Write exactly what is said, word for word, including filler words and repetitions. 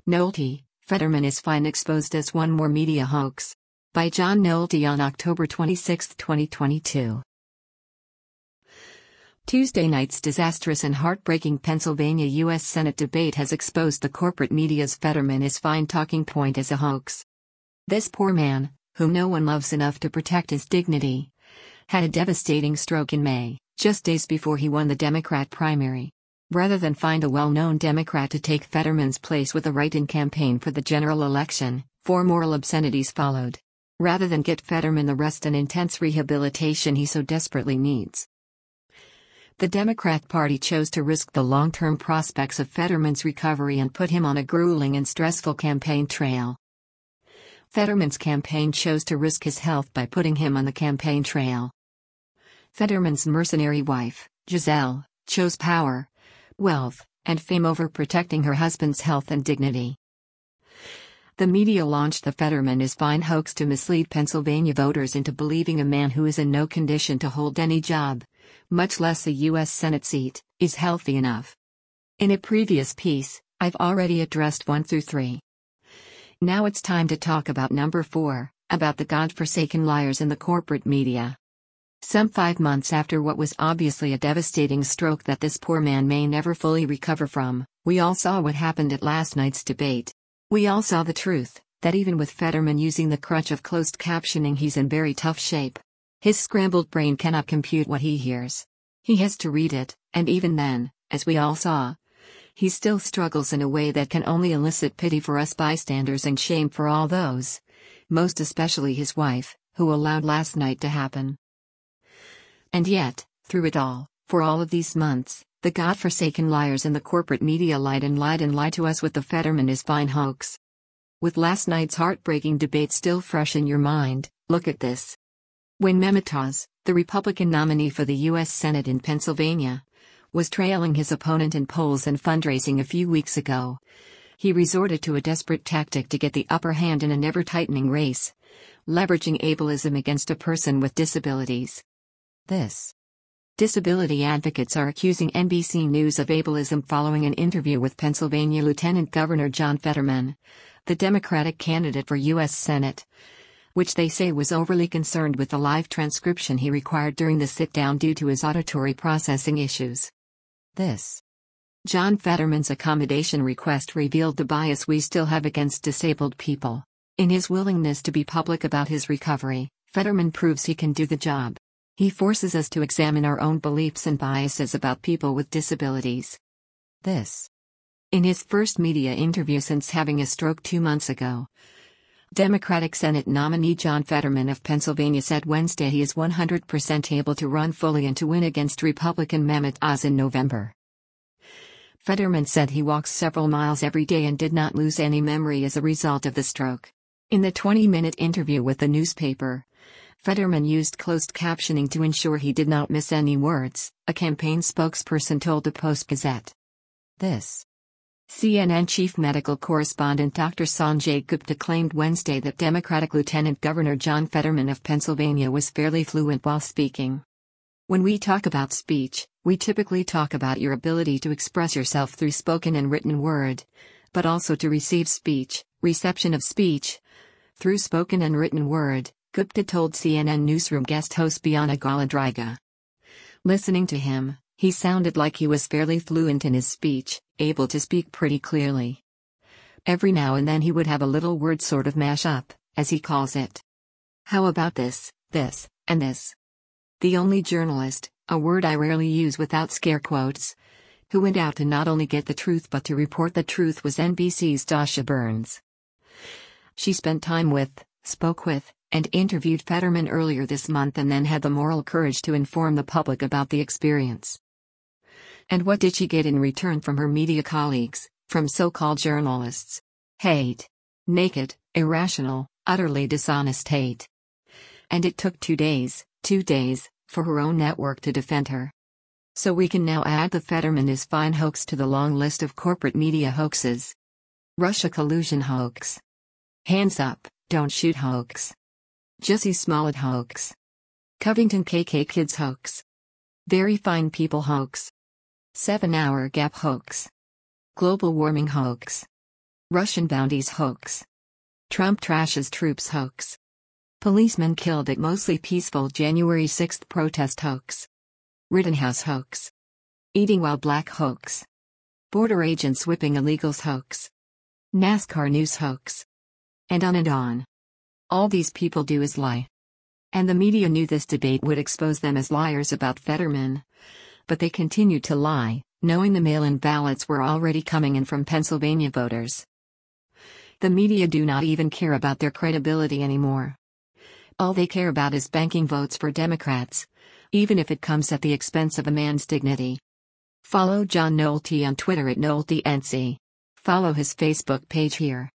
Nolte, Fetterman is fine exposed as one more media hoax. By John Nolte on October twenty-sixth, twenty twenty-two. Tuesday night's disastrous and heartbreaking Pennsylvania U S Senate debate has exposed the corporate media's Fetterman is fine talking point as a hoax. This poor man, whom no one loves enough to protect his dignity, had a devastating stroke in May, just days before he won the Democrat primary. Rather than find a well-known Democrat to take Fetterman's place with a write-in campaign for the general election, four moral obscenities followed. Rather than get Fetterman the rest and intense rehabilitation he so desperately needs, the Democrat Party chose to risk the long-term prospects of Fetterman's recovery and put him on a grueling and stressful campaign trail. Fetterman's campaign chose to risk his health by putting him on the campaign trail. Fetterman's mercenary wife, Gisele, chose power, wealth, and fame over protecting her husband's health and dignity. The media launched the Fetterman is fine hoax to mislead Pennsylvania voters into believing a man who is in no condition to hold any job, much less a U S Senate seat, is healthy enough. In a previous piece, I've already addressed one through three. Now it's time to talk about number four, about the godforsaken liars in the corporate media. Some five months after what was obviously a devastating stroke that this poor man may never fully recover from, we all saw what happened at last night's debate. We all saw the truth, that even with Fetterman using the crutch of closed captioning he's in very tough shape. His scrambled brain cannot compute what he hears. He has to read it, and even then, as we all saw, he still struggles in a way that can only elicit pity for us bystanders and shame for all those, most especially his wife, who allowed last night to happen. And yet, through it all, for all of these months, the godforsaken liars in the corporate media lied and lied and lied to us with the Fetterman is fine hoax. With last night's heartbreaking debate still fresh in your mind, look at this. When Mehmet Oz, the Republican nominee for the U S Senate in Pennsylvania, was trailing his opponent in polls and fundraising a few weeks ago, he resorted to a desperate tactic to get the upper hand in an ever-tightening race, leveraging ableism against a person with disabilities. This. Disability advocates are accusing N B C News of ableism following an interview with Pennsylvania Lieutenant Governor John Fetterman, the Democratic candidate for U S Senate, which they say was overly concerned with the live transcription he required during the sit-down due to his auditory processing issues. This. John Fetterman's accommodation request revealed the bias we still have against disabled people. In his willingness to be public about his recovery, Fetterman proves he can do the job. He forces us to examine our own beliefs and biases about people with disabilities. This. In his first media interview since having a stroke two months ago, Democratic Senate nominee John Fetterman of Pennsylvania said Wednesday he is one hundred percent able to run fully and to win against Republican Mehmet Oz in November. Fetterman said he walks several miles every day and did not lose any memory as a result of the stroke. In the twenty-minute interview with the newspaper, Fetterman used closed captioning to ensure he did not miss any words, a campaign spokesperson told the Post-Gazette. This. C N N chief medical correspondent Doctor Sanjay Gupta claimed Wednesday that Democratic Lieutenant Governor John Fetterman of Pennsylvania was fairly fluent while speaking. When we talk about speech, we typically talk about your ability to express yourself through spoken and written word, but also to receive speech, reception of speech, through spoken and written word, Gupta told C N N newsroom guest host Bianca Golodryga. Listening to him, he sounded like he was fairly fluent in his speech, able to speak pretty clearly. Every now and then he would have a little word sort of mash up, as he calls it. How about this, this, and this? The only journalist, a word I rarely use without scare quotes, who went out to not only get the truth but to report the truth was N B C's Dasha Burns. She spent time with, spoke with, and interviewed Fetterman earlier this month and then had the moral courage to inform the public about the experience. And what did she get in return from her media colleagues, from so-called journalists? Hate. Naked, irrational, utterly dishonest hate. And it took two days, two days, for her own network to defend her. So we can now add the Fetterman is fine hoax to the long list of corporate media hoaxes. Russia collusion hoax. Hands up, don't shoot hoax. Jussie Smollett hoax. Covington K K Kids hoax. Very fine people hoax. Seven hour gap hoax. Global warming hoax. Russian bounties hoax. Trump trashes troops hoax. Policemen killed at mostly peaceful January sixth protest hoax. Rittenhouse hoax. Eating while black hoax. Border agents whipping illegals hoax. NASCAR news hoax. And on and on. All these people do is lie. And the media knew this debate would expose them as liars about Fetterman. But they continued to lie, knowing the mail-in ballots were already coming in from Pennsylvania voters. The media do not even care about their credibility anymore. All they care about is banking votes for Democrats, even if it comes at the expense of a man's dignity. Follow John Nolte on Twitter at NolteNC. Follow his Facebook page here.